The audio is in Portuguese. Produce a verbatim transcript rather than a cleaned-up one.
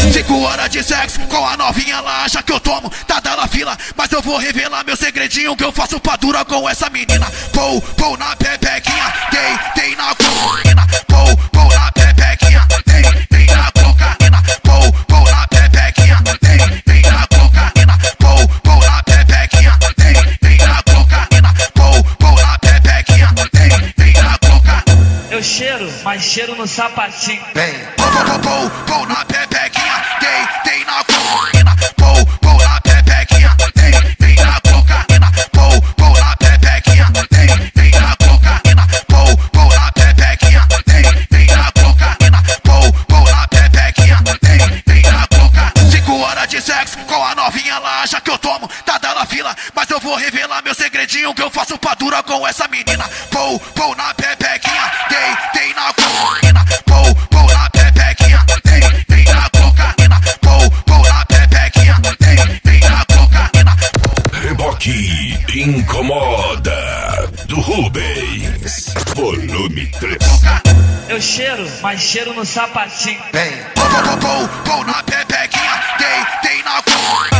Cinco horas de sexo com a novinha, ela acha que eu tomo, tá dando fila. Mas eu vou revelar meu segredinho que eu faço pra dura com essa menina. Pou, pou na pepequinha, dei, dei na cocaína. Pou, pou na pepequinha, dei, dei na cocaína. Pou, pou na pepequinha, dei, dei na cocaína. Pou, pou na pepequinha, dei, dei na cocaína. Pou, pou na pepequinha, dei, dei na cocaína. Eu cheiro, mas cheiro no sapatinho. Vem, pou, pou, pou, pou na pepequinha, dei, dei na cocaína. Pou, pou na pepequinha, dei, dei na cocaína. Pou, pou na pepequinha, dei, dei na cocaína. Pou, pou na pepequinha, dei, dei na cocaína. Pou, pou na pepequinha, dei, dei na cocaína. Cinco horas de sexo com a novinha, ela acha que eu tomo, tá dando fila. Mas eu vou revelar meu segredinho que eu faço pra dura com essa menina. Pou, pou na pepequinha, dei, dei na cocaína. Pou, pou na pepequinha, dei, dei na cocaína. Pou, pou na pepequinha, dei, dei na cocaína. Reboque incomoda do Rubens, volume três. Eu cheiro, mas cheiro no sapatinho. Vem, pou, pou, pou, pou na pepequinha, dei, dei na cocaína.